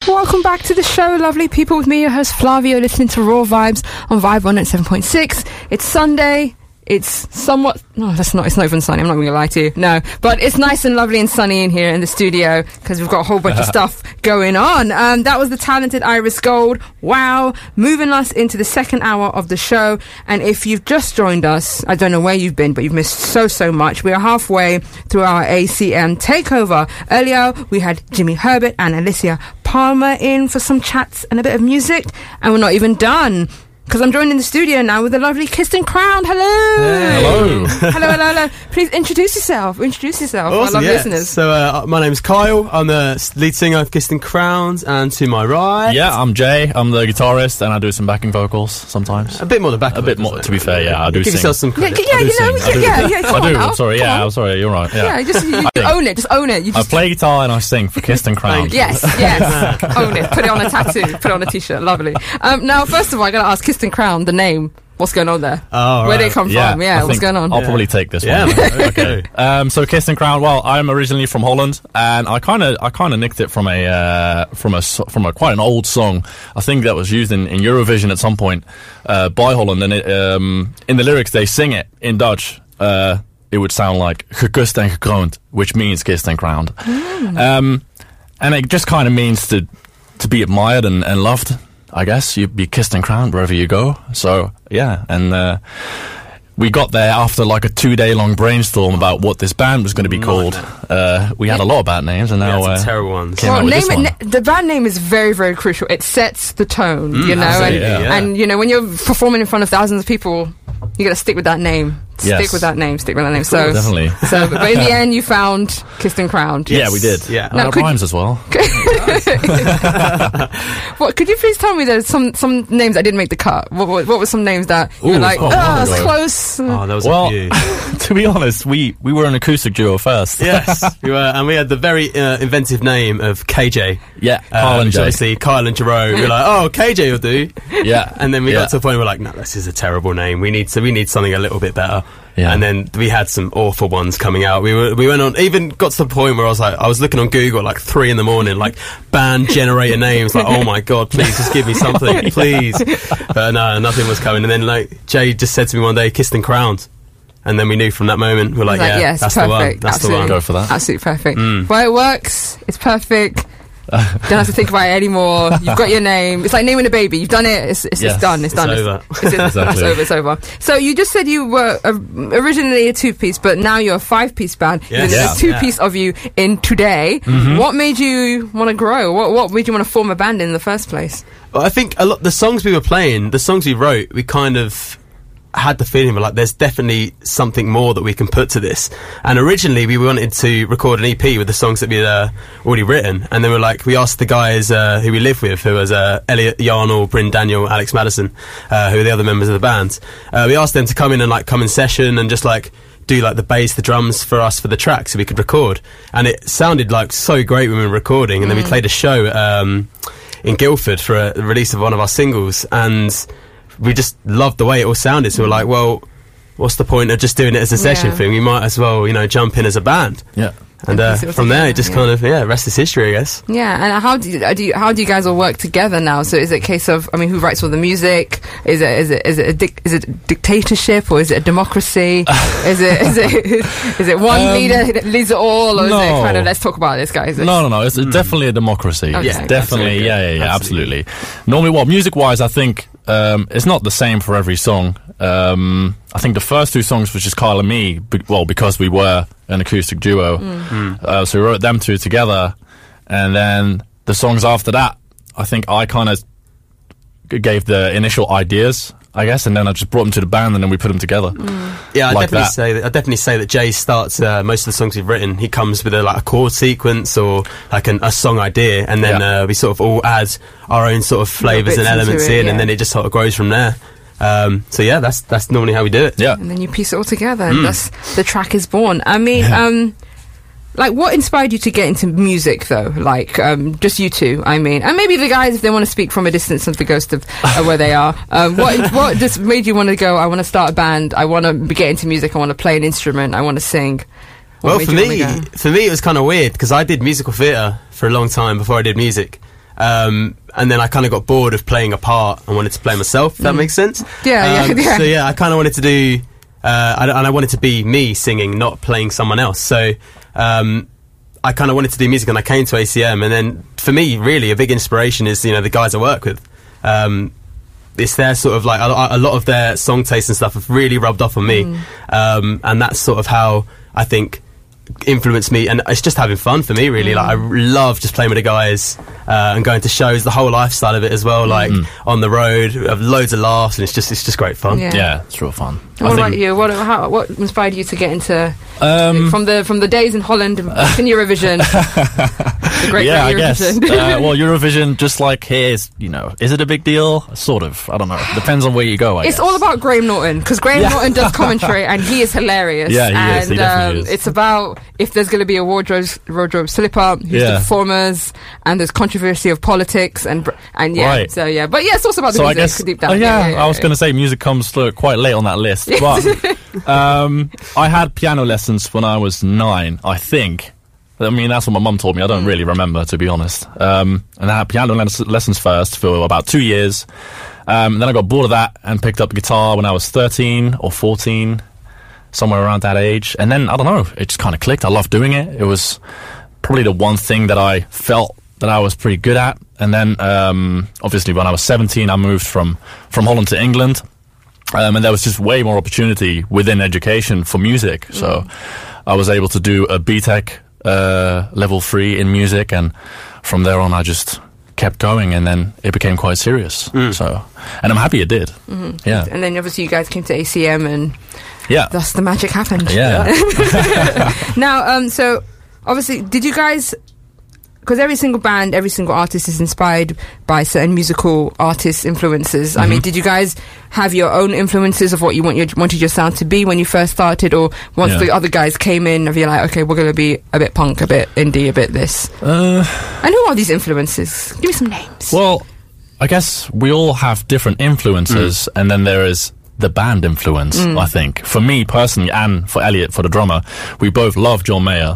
Welcome back to the show, lovely people. With me, your host Flavio, listening to Raw Vibes on Vibe 107.6. It's Sunday. It's somewhat... No, it's not even sunny. I'm not going to lie to you. No. But it's nice and lovely and sunny in here in the studio because we've got a whole bunch of stuff going on. That was the talented Iris Gold. Wow. Moving us into the second hour of the show. And if you've just joined us, I don't know where you've been, but you've missed so much. We are halfway through our ACM takeover. Earlier, we had Jimmy Herbert and Alicia Palmer in for some chats and a bit of music. And we're not even done. Because I'm joined in the studio now with the lovely Kissed & Crowned. Hello. Hey. Hello. Please introduce yourself. Awesome, our lovely listeners. So my name's Kyle. I'm the lead singer of Kissed & Crowned. And to my right... Yeah, I'm Jay. I'm the guitarist and I do some backing vocals sometimes. A bit more than backing vocals. A bit more, to be fair, yeah. I do Give sing. yourself some credit. Yeah, I do. I'm sorry, I'm sorry, you're right. Yeah, just own it. Just own it. I play guitar and I sing for Kissed & Crowned. Yes. Own it. Put it on a tattoo. Put it on a t-shirt. Lovely. Now, first of all, I got to ask Kissed & Crowned, the name. What's going on there? Oh, where did it come from? Yeah, what's going on? I'll probably take this one. Okay. So Kissed & Crowned. Well, I'm originally from Holland, and I kind of nicked it from a quite an old song. I think that was used in Eurovision at some point by Holland, and in the lyrics they sing it in Dutch. It would sound like gekust en gekroond, which means kissed and crowned. And it just kind of means to be admired and loved. I guess you'd be kissed and crowned wherever you go. So yeah, and we got there after like a 2-day long brainstorm about what this band was going to be called. We had a lot of bad names, and now some terrible ones. Well, the band name is very, very crucial. It sets the tone, you know, and you know when you're performing in front of thousands of people, you got to stick with that name. Stick with that name. So definitely. But in the end, you found Kissed & Crowned. Yes. Yeah, we did. Yeah, now, rhymes as well. What? Could you please tell me there's some names that didn't make the cut? What were some names that you were like, it's close? Oh, there was a few. To be honest, we were an acoustic duo first. Yes, we were, and we had the very inventive name of KJ. Yeah, Kyle and Jay. Obviously, Kyle and Jerome. We were like, oh, KJ will do. Yeah, and then we got to the point where we're like, no, this is a terrible name. We need something a little bit better. Yeah. And then we had some awful ones coming out. We went on, even got to the point where I was looking on Google at like 3 a.m, like band generator names. Like, oh my god, please just give me something, please. But no, nothing was coming. And then like Jay just said to me one day, Kissed & Crowned. And then we knew from that moment, we're like, yeah, that's perfect. The one. That's Absolutely. the one. Go for that. Absolutely perfect. Well, it works. It's perfect. Don't have to think about it anymore. You've got your name. It's like naming a baby. You've done it. It's done. It's done. Over. It's over. So you just said you were originally a 2-piece, but now you're a 5-piece band. Yes. There's a 2-piece of you in today. Mm-hmm. What made you want to grow? What made you want to form a band in the first place? Well, I think a lot the songs we were playing, the songs we wrote, we kind of had the feeling like there's definitely something more that we can put to this. And originally we wanted to record an EP with the songs that we'd already written, and then we asked the guys who we live with, who was Elliot Yarnall, Bryn Daniel, Alex Madison, who are the other members of the band. We asked them to come in session and just like do like the bass, the drums for us for the track so we could record. And it sounded like so great when we were recording. And then we played a show in Guildford for a release of one of our singles, and we just loved the way it all sounded. So we're like, well, what's the point of just doing it as a session thing? We might as well, jump in as a band. Yeah. And from there, it just kind of, rest is history, I guess. Yeah, and how do you guys all work together now? So is it a case of, who writes all the music? Is it a dictatorship, or is it a democracy? is it one leader that leads it all, or is it kind of, let's talk about this, guys? No. It's definitely a democracy. Okay. It's definitely, absolutely. Normally, music-wise, I think it's not the same for every song. I think the first 2 songs was just Kyle and me, because we were an acoustic duo. So we wrote them 2 together, and then the songs after that, I think I kind of gave the initial ideas, I guess, and then I just brought them to the band, and then we put them together. Yeah, I'd definitely say that Jay starts most of the songs we've written. He comes with a chord sequence or like a song idea, and then we sort of all add our own sort of flavours and elements and then it just sort of grows from there. So yeah, that's normally how we do it. Yeah, and then you piece it all together, and thus the track is born. What inspired you to get into music, though? Just you two, and maybe the guys, if they want to speak from a distance of the ghost of where they are. What just made you want to go, I want to start a band, I want to get into music, I want to play an instrument, I want to sing? For me, it was kind of weird, because I did musical theatre for a long time before I did music. And then I kind of got bored of playing a part and wanted to play myself, if that makes sense. Yeah. So yeah, I kind of wanted to do, and I wanted to be me singing, not playing someone else. So I kind of wanted to do music, and I came to ACM. And then for me, really, a big inspiration is, you know, the guys I work with. It's their sort of like, a lot of their song taste and stuff have really rubbed off on me. And that's sort of how I think influenced me, and it's just having fun for me, really. Like, I love just playing with the guys and going to shows, the whole lifestyle of it as well, like on the road, we have loads of laughs, and it's just great fun. Yeah, it's real fun. What about you? What inspired you to get into from the days in Holland in Eurovision? The great I Eurovision. guess. Well, Eurovision, just like here, is it a big deal? Sort of. I don't know. Depends on where you go. I guess. It's all about Graham Norton, because Graham Norton does commentary, and he is hilarious. Yeah, he is. He definitely is. It's about if there's going to be a wardrobe slip up, who's the performers, and there's controversy of politics, and Right. So yeah, but yeah, it's also about the So music. I guess. Deep down. I was going to say music comes quite late on that list, but I had piano lessons when I was 9, I think. I mean, that's what my mum told me. I don't really remember, to be honest. And I had piano lessons first for about 2 years. Then I got bored of that and picked up guitar when I was 13 or 14, somewhere around that age. And then, I don't know, it just kind of clicked. I loved doing it. It was probably the one thing that I felt that I was pretty good at. And then, obviously, when I was 17, I moved from Holland to England. And there was just way more opportunity within education for music. So I was able to do a BTEC level 3 in music, and from there on I just kept going, and then it became quite serious. So, and I'm happy it did. Yeah. And then obviously you guys came to ACM, and thus the magic happened. Yeah. Now, so obviously, did you guys? Because every single band, every single artist is inspired by certain musical artists' influences. I mean, did you guys have your own influences of what you wanted your sound to be when you first started, or once the other guys came in, of you like, okay, we're going to be a bit punk, a bit indie, a bit this? And who are these influences? Give me some names. Well, I guess we all have different influences, and then there is the band influence, I think. For me personally, and for Elliot, for the drummer, we both love John Mayer.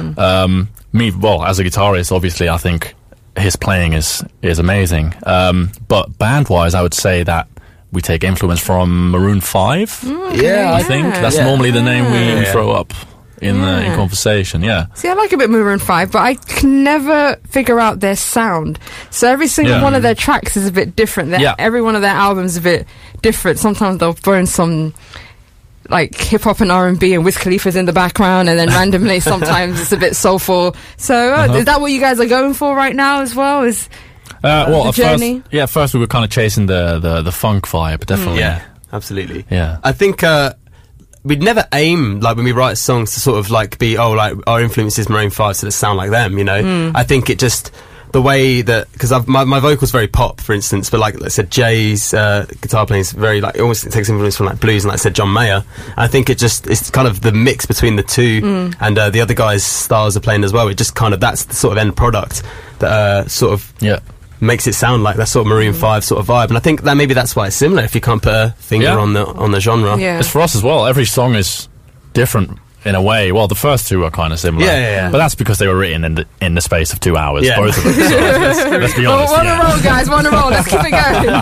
Me, well, as a guitarist, obviously, I think his playing is amazing. But band-wise, I would say that we take influence from Maroon 5. I think that's normally the name we throw up in conversation. Yeah. See, I like a bit Maroon 5, but I can never figure out their sound. So every single one of their tracks is a bit different. Every one of their albums is a bit different. Sometimes they'll throw in some like hip hop and R&B, and Wiz Khalifa's in the background, and then randomly sometimes it's a bit soulful. So is that what you guys are going for right now as well? Well, the journey? First we were kind of chasing the funk vibe, definitely. Yeah, absolutely. Yeah, I think we'd never aim, like when we write songs, to sort of like be like our influence is Maroon 5, so that sound like them. You know, I think it just. The way that, because my vocal's very pop, for instance, but like I said, Jay's guitar playing is very like, it almost takes influence from like blues, and like I said, John Mayer. I think it's kind of the mix between the two, and the other guys' styles are playing as well. It just kind of, that's the sort of end product that sort of makes it sound like that sort of Maroon 5 sort of vibe. And I think that maybe that's why it's similar, if you can't put a finger on the genre. Yeah. It's for us as well. Every song is different. In a way, well, the first two are kind of similar, but that's because they were written in the space of 2 hours, both of them. So let's be honest. We're on a roll, guys. We're on a roll. Let's keep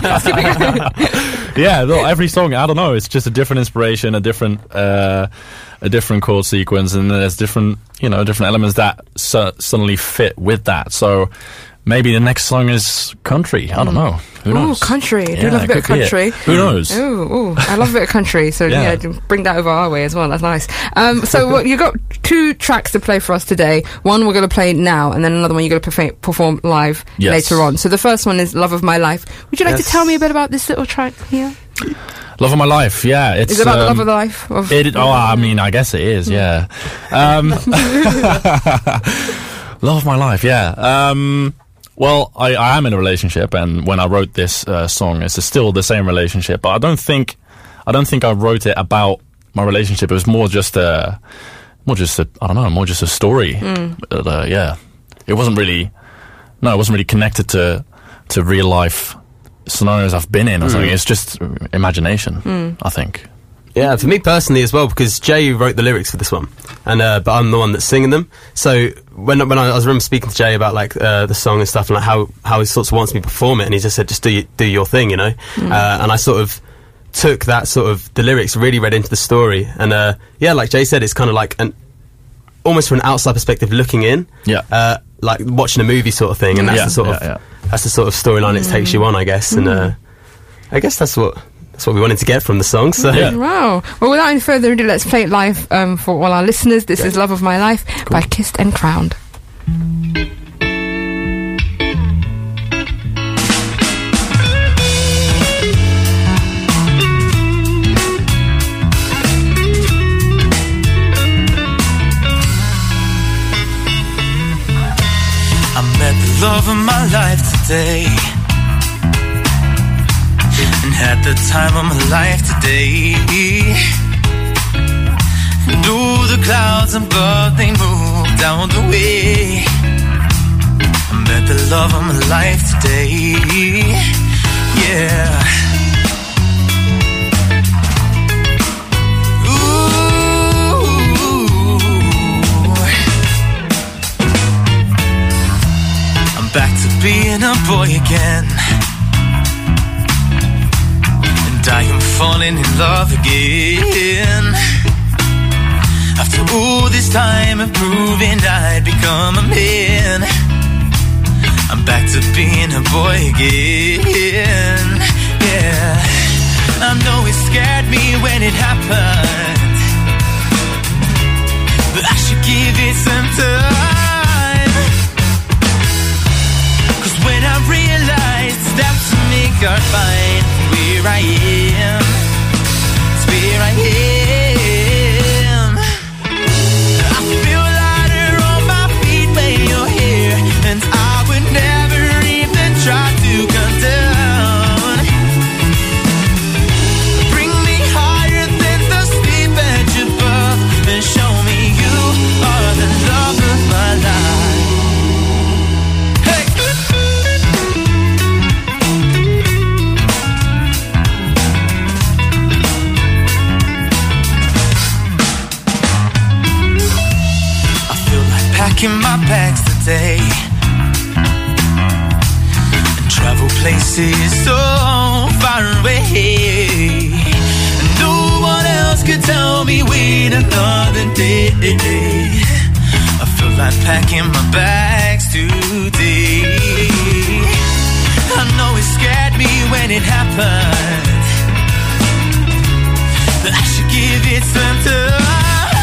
it going. Well, every song, I don't know, it's just a different inspiration, a different chord sequence, and there's different elements that suddenly fit with that. So maybe the next song is country. I don't know. Who knows? Ooh, country. I do love a bit of country. Who knows? Ooh, I love a bit of country. So bring that over our way as well. That's nice. So you got 2 tracks to play for us today. One we're going to play now, and then another one you're going to perform live later on. So the first one is Love of My Life. Would you like to tell me a bit about this little track here? Love of My Life, it's... Is it about the love of the life? I mean, I guess it is, yeah. Love of My Life, well, I am in a relationship, and when I wrote this song, it's still the same relationship. But I don't think I wrote it about my relationship. It was more just a story. It wasn't really connected to real life scenarios I've been in or something. It's just imagination, I think. Yeah, for me personally as well, because Jay wrote the lyrics for this one, and but I'm the one that's singing them. So when I remember speaking to Jay about like the song and stuff, and like how he sort of wants me to perform it, and he just said, just do your thing, you know. And I sort of took that sort of the lyrics, really read into the story, and yeah, like Jay said, it's kind of like almost from an outside perspective looking in, like watching a movie sort of thing, and that's that's the sort of storyline it takes you on, I guess, and I guess that's what we wanted to get from the song. So Wow. Well, without any further ado, let's play it live for all our listeners. This is Love of My Life by Kissed and Crowned. I met the love of my life today, and had the time of my life today. And all the clouds above, they moved down the way. I met the love of my life today. Yeah. Back to being a boy again, and I am falling in love again. After all this time of proving I'd become a man, I'm back to being a boy again. Yeah, I know it scared me when it happened, but I should give it some time. When I realized that's to make our find where I am, it's where I am. I feel lighter on my feet when you're here, and I would never even try to come down. Bring me higher than the steep edge above, and show me you are the love of my life. Packing my bags today and travel places so far away, and no one else could tell me wait another day. I feel like packing my bags today. I know it scared me when it happened, but I should give it some time.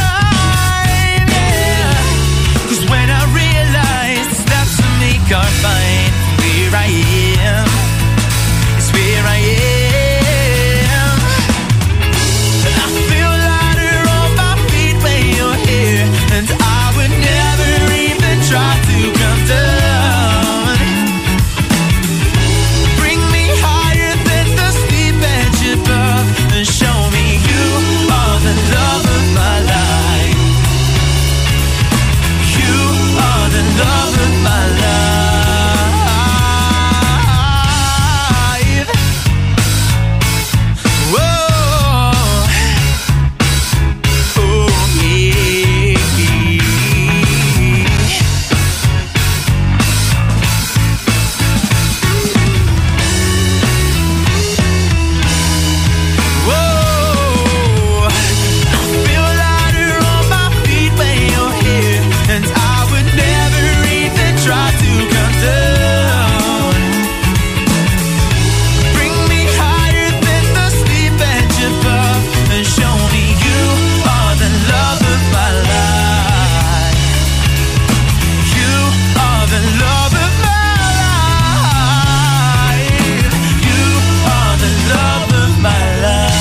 When I realized steps to make our find where I am, it's where I am. I feel lighter on my feet when you're here, and I would never even try to come down. Bring me higher than the steep edge above, and show me you are the love of my life. The love of my life. Whoa. Oh, yeah. Whoa. I feel lighter on my feet when you're here, and I would never even try to come down. Bring me higher than the steep edge above, and show me you are the love of my life. You are the love of my life. You are the love of my life.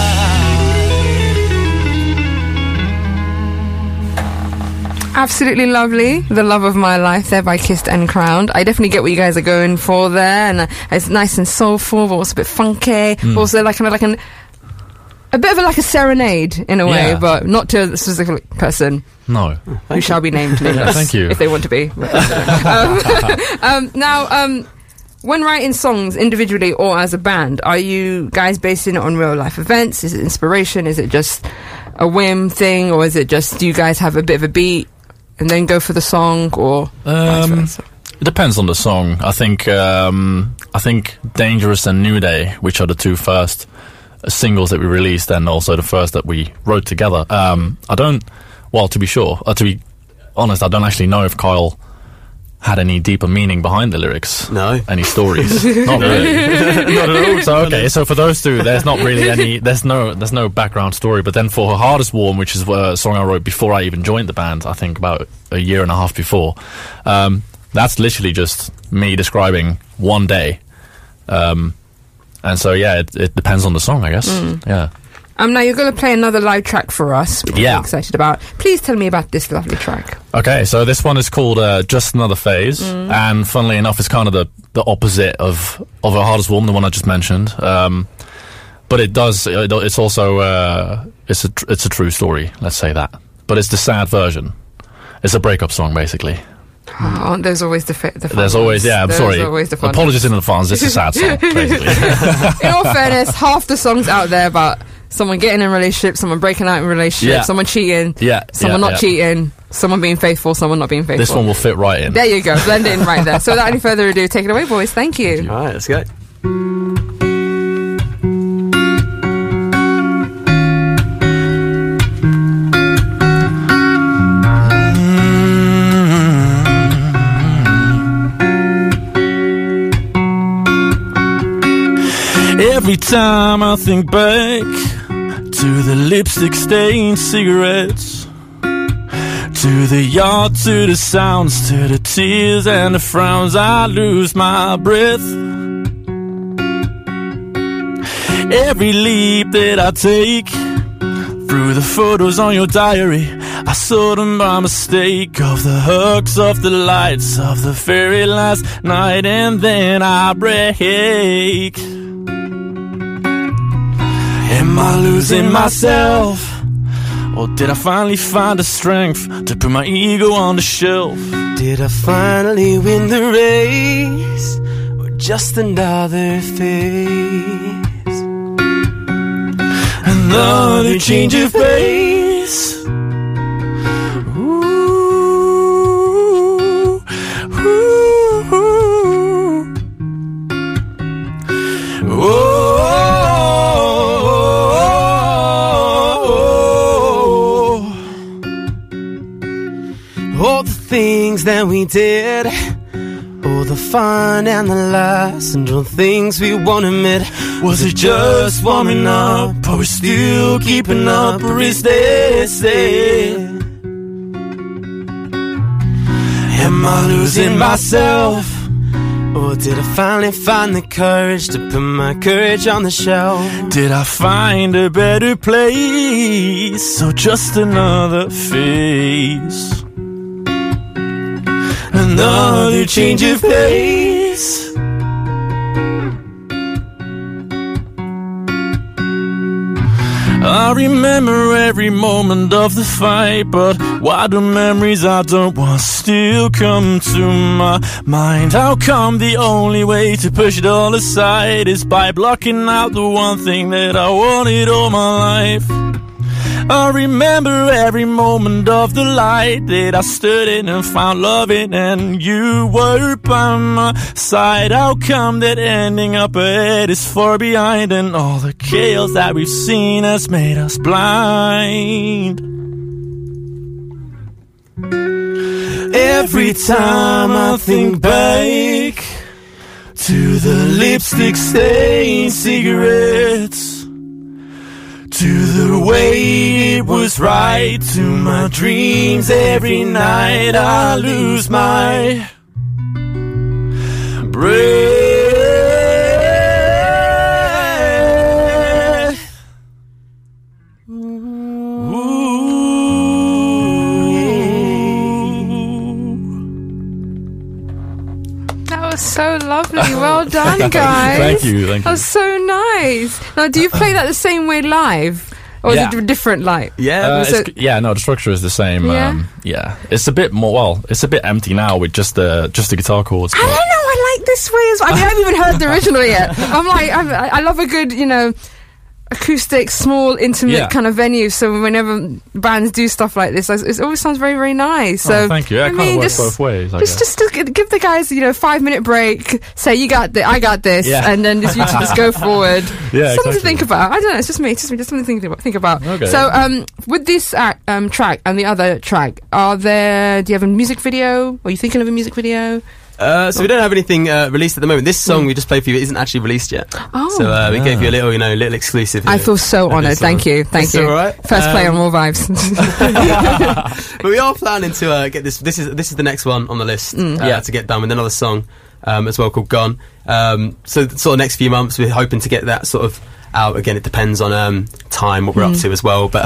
Absolutely lovely. The Love of My Life there by Kissed and Crowned. I definitely get what you guys are going for there, and it's nice and soulful, but also a bit funky. Also like kind of like a bit of like a serenade in a way, but not to a specific person. No. Who shall be named. Yeah, thank you. If they want to be. Now, when writing songs individually or as a band, are you guys basing it on real life events? Is it inspiration? Is it just a whim thing, or is it just, do you guys have a bit of a beat and then go for the song, or vice versa? It depends on the song. I think Dangerous and New Day, which are the two first singles that we released, and also the first that we wrote together. To be honest, I don't actually know if Kyle had any deeper meaning behind the lyrics. No. Any stories? Not really. Not at all. So okay, so for those two, there's not really any. There's no background story. But then for Hardest Warm, which is a song I wrote before I even joined the band, I think about a year and a half before. That's literally just me describing one day. And so yeah, it depends on the song, I guess. Yeah. Now you're going to play another live track for us, which I'm excited about. Please tell me about this lovely track. Okay, so this one is called Just Another Phase, and funnily enough, it's kind of the opposite of A Hardest Warm, the one I just mentioned. But it's also it's a true story, let's say that. But it's the sad version. It's a breakup song, basically. Oh, there's always the fun There's always, ones. I'm There's sorry. Always the fun Apologies in advance, it's a sad song, basically. In all fairness, half the songs out there about someone getting in a relationship, someone breaking out in a relationship, someone cheating, someone not cheating, someone being faithful, someone not being faithful. This one will fit right in. There you go, blend it in right there. So without any further ado, take it away, boys. Thank you. All right, let's go. Every time I think back to the lipstick stained cigarettes, to the yard, to the sounds, to the tears and the frowns, I lose my breath. Every leap that I take through the photos on your diary, I saw them by mistake, of the hugs, of the lights, of the very last night, and then I break. Am I losing myself? Or did I finally find the strength to put my ego on the shelf? Did I finally win the race, or just another phase? Another change of pace. Ooh, ooh, ooh. Oh. All the things that we did, all the fun and the laughs, and all the things we won't admit. Was it just warming up, or we're still keeping up, or is this it? Am I losing myself? Or did I finally find the courage to put my courage on the shelf? Did I find a better place, or just another phase? Another change of pace. I remember every moment of the fight, but why do memories I don't want still come to my mind? How come the only way to push it all aside is by blocking out the one thing that I wanted all my life? I remember every moment of the light that I stood in and found love in, and you were by my side. How come that ending up ahead is far behind, and all the chaos that we've seen has made us blind? Every time I think back to the lipstick stained cigarettes, to the way it was right, to my dreams every night, I lose my breath. Ooh. That was so lovely. Well done, guys. Thank you. That was so nice. Now, do you play that the same way live? Or is Yeah. it different, like? Yeah. So- No, the structure is the same. Yeah? It's a bit more. Well, it's a bit empty now with just the guitar chords. I don't know, I like this way as well. I mean, I haven't even heard the original yet. I'm like, I love a good, acoustic, small, intimate kind of venue. So whenever bands do stuff like this, it always sounds very, very nice. So thank you. It kind of works both ways. I guess. Just to give the guys, 5-minute break. Say you got this, I got this, and then you two just go forward. Yeah, something to think about. I don't know. It's just me. Just something to think about. Okay. So, with this track and the other track, do you have a music video? Are you thinking of a music video? So we don't have anything released at the moment. This song we just played for you isn't actually released yet. Oh. So we gave you a little exclusive. I feel so honoured. Thank you. It's all right. First play on Raw Vibes. But we are planning to get this. This is the next one on the list. To get done with another song as well called Gone. So sort of next few months we're hoping to get that sort of out. Again, it depends on time, what we're up to as well. But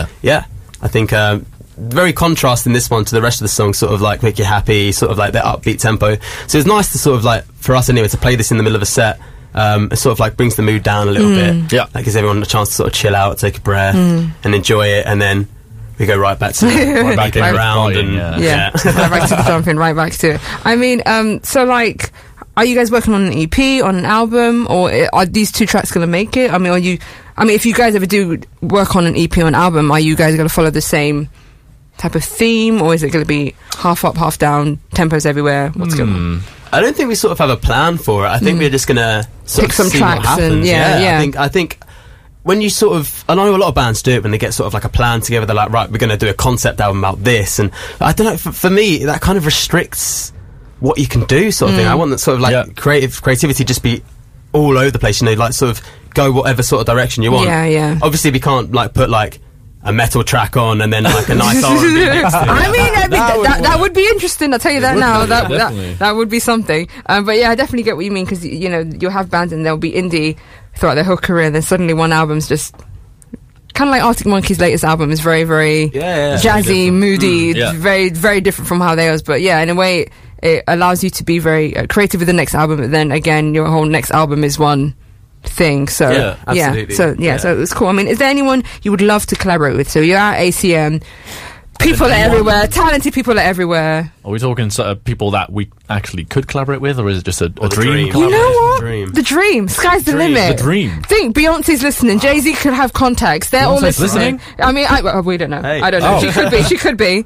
I think. Very contrasting this one to the rest of the song, sort of like make you happy, sort of like that upbeat tempo. So it's nice to sort of like, for us anyway, to play this in the middle of a set. It sort of like brings the mood down a little bit. Yeah. Like gives everyone a chance to sort of chill out, take a breath and enjoy it, and then we go right back to right back in around and right back to the jumping, right back to it. I mean, so like, are you guys working on an EP, on an album, or are these two tracks going to make it? I mean, if you guys ever do work on an EP or an album, are you guys going to follow the same type of theme, or is it going to be half up, half down, tempos everywhere? What's going on? I don't think we sort of have a plan for it. I think we're just going to pick some see tracks what happens. and I think when you sort of, I know a lot of bands do it when they get sort of like a plan together. They're like, right, we're going to do a concept album about this, and I don't know. For me, that kind of restricts what you can do, sort of thing. I want that sort of like creativity just be all over the place. Like sort of go whatever sort of direction you want. Yeah. Obviously, we can't like put like a metal track on and then like a nice R&B next to it. I mean, that would be interesting. I'll tell you that now. That would be something. But yeah, I definitely get what you mean, because you'll have bands and they'll be indie throughout their whole career, and then suddenly one album's just kind of like Arctic Monkeys' latest album is very, very jazzy, moody, very, very different from how they was. But yeah, in a way, it allows you to be very creative with the next album. But then again, your whole next album is one thing. So absolutely. So it's cool. I mean, is there anyone you would love to collaborate with? So you're at ACM, people are everywhere, talented people are everywhere. Are we talking people that we actually could collaborate with, or is it just a dream? You know what? Dream. The dream. Sky's the limit. The dream. Think Beyonce's listening. Jay-Z could have contacts. They're all listening. I mean, we don't know. Hey. I don't know. She could be.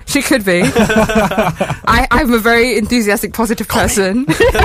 I'm a very enthusiastic, positive person.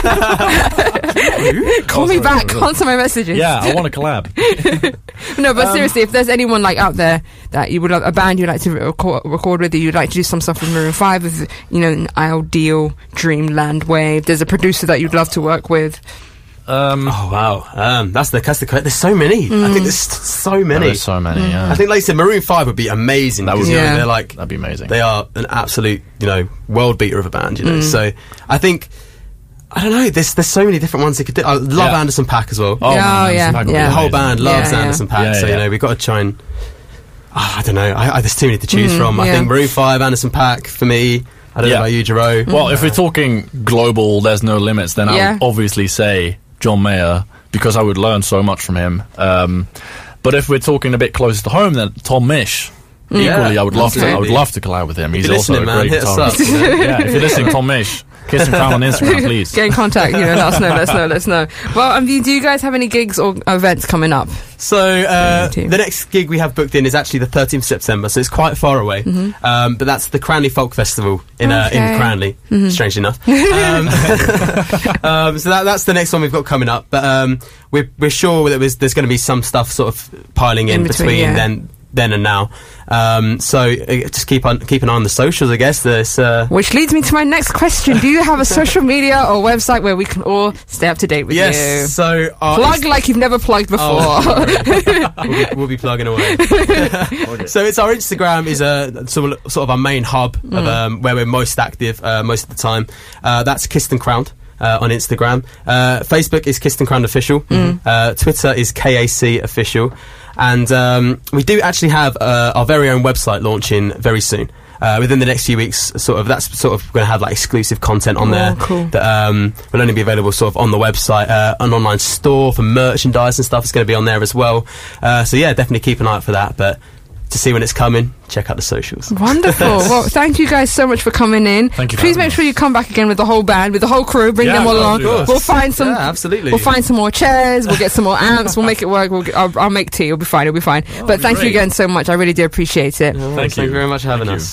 Call me back. Answer my messages. Yeah, I want to collab. No, but seriously, if there's anyone like out there that you would love, a band you'd like to record with, you'd like to do some stuff with Maroon 5, with an ideal dreamland way. If there's a producer that you'd love to work with. Oh wow, that's the there's so many. I think there's so many. There's so many. Yeah. I think, like you said, Maroon 5 would be amazing. That would they're like, that'd be amazing. They are an absolute, world beater of a band. So I think, I don't know. There's so many different ones they could do. I love Anderson .Paak as well. The whole band loves Anderson .Paak. So we've got to try and. I don't know. There's too many to choose from. I think Maroon 5, Anderson .Paak for me. I don't know about you, Jero. Well, if we're talking global, there's no limits, then I would obviously say John Mayer, because I would learn so much from him. But if we're talking a bit closer to home, then Tom Misch. Equally, I would love to collab with him. He's also a great guitarist. If you're listening, Tom Misch, kiss him down on Instagram, please. Get in contact. Let us know. Well, do you guys have any gigs or events coming up? So the next gig we have booked in is actually the 13th of September, so it's quite far away. But that's the Cranley Folk Festival in Cranley, strangely enough. So that's the next one we've got coming up. But we're sure that there's going to be some stuff sort of piling in between then and now. So just keep an eye on the socials, I guess. Which leads me to my next question. Do you have a social media or website where we can all stay up to date with you? Yes, so... Plug like you've never plugged before. We'll be plugging away. So it's our Instagram is sort of our main hub of where we're most active most of the time. That's Kissed and Crowned. On Instagram. Facebook is Kissed and Crowned Official. Twitter is KAC Official. And we do actually have our very own website launching very soon. within the next few weeks, that's going to have like exclusive content on there cool. that will only be available sort of on the website, an online store for merchandise and stuff is going to be on there as well. So yeah, definitely keep an eye out for that. But to see when it's coming, check out the socials. Wonderful. Well, thank you guys so much for coming in. Thank you. Please make sure you come back again with the whole band, with the whole crew. Bring them all along. We'll find some. Yeah, absolutely. We'll find some more chairs. We'll get some more amps. We'll make it work. I'll make tea. It'll be fine. But thank you again so much. I really do appreciate it. Thank you very much for having us.